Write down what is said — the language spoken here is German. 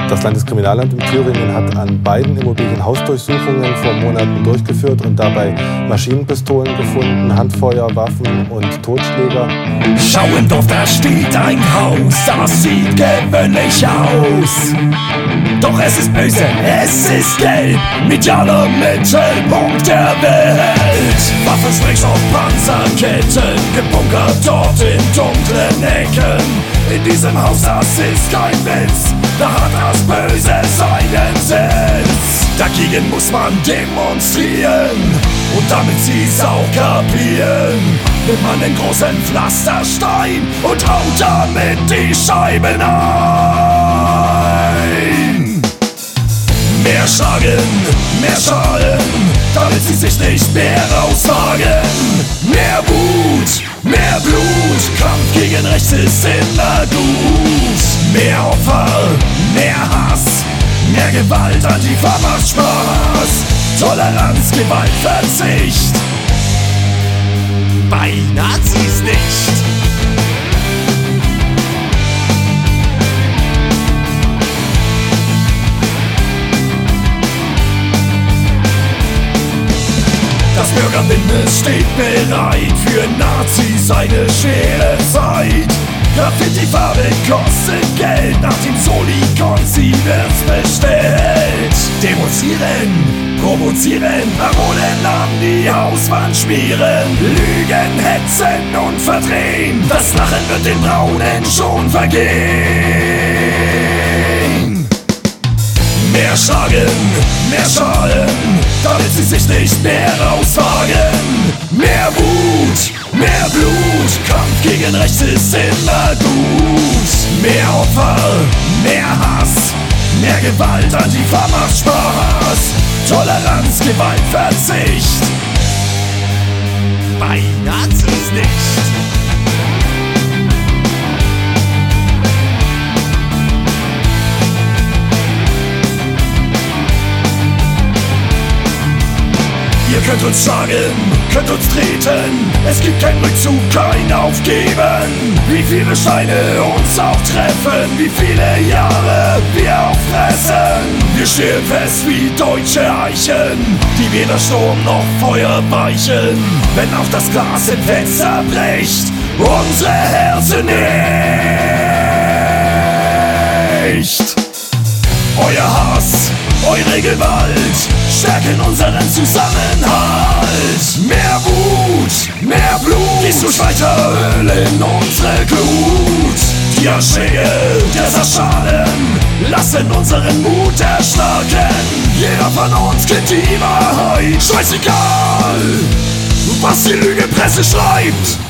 Das Landeskriminalamt in Thüringen hat an beiden Immobilien Hausdurchsuchungen vor Monaten durchgeführt und dabei Maschinenpistolen gefunden, Handfeuerwaffen und Totschläger. Schau im Dorf, da steht ein Haus, das sieht gewöhnlich aus. Doch es ist böse, es ist gelb, medialer Mittelpunkt der Welt. Waffen, Sprengstoff, Panzerketten, gebunkert dort in dunklen Ecken. In diesem Haus, das ist kein Witz, da hat das Böse seinen Sitz. Dagegen muss man demonstrieren und damit sie's auch kapieren, nimmt man den großen Pflasterstein und haut damit die Scheiben ein. Mehr schlagen, mehr schalen, damit sie sich nicht mehr rauswagen. Mehr Wut, mehr Blut, Kampf gegen rechts ist immer gut. Mehr Opfer, mehr Hass, mehr Gewalt, Antifa macht Spaß. Toleranz, Gewalt, Verzicht, bei Nazis nicht. Das Bürgerbündnis steht bereit für Nazis eine schwere Zeit. Graffiti-Farbe kostet Geld, nach dem Soli-Konzi wird's bestellt. Demonstrieren, provozieren, Parolen an die Hauswand schmieren, lügen, hetzen und verdrehen. Das Lachen wird den Braunen schon vergehen. Mehr schlagen, mehr schalen, damit sie sich nicht mehr rauswagen. Mehr Wut, mehr Blut, Kampf gegen rechts ist immer gut. Mehr Opfer, mehr Hass, mehr Gewalt, Antifa macht Spaß. Toleranz, Gewalt, Verzicht, bei Nazis nicht. Ihr könnt uns schlagen, könnt uns treten, es gibt kein Rückzug, kein Aufgeben. Wie viele Steine uns auch treffen, wie viele Jahre wir auch fressen. Wir stehen fest wie deutsche Eichen, die weder Sturm noch Feuer weichen. Wenn auch das Glas im Fenster bricht, unsere Herzen nicht. Euer Hass, eure Gewalt stärken unseren Zusammenhalt. Mehr Wut, mehr Blut, gehst durch weiter Öl in unsere Glut. Die Anschläge dieser Schalen lassen unseren Mut erstarken. Jeder von uns kennt die Wahrheit, scheißegal, was die Lügenpresse schreibt.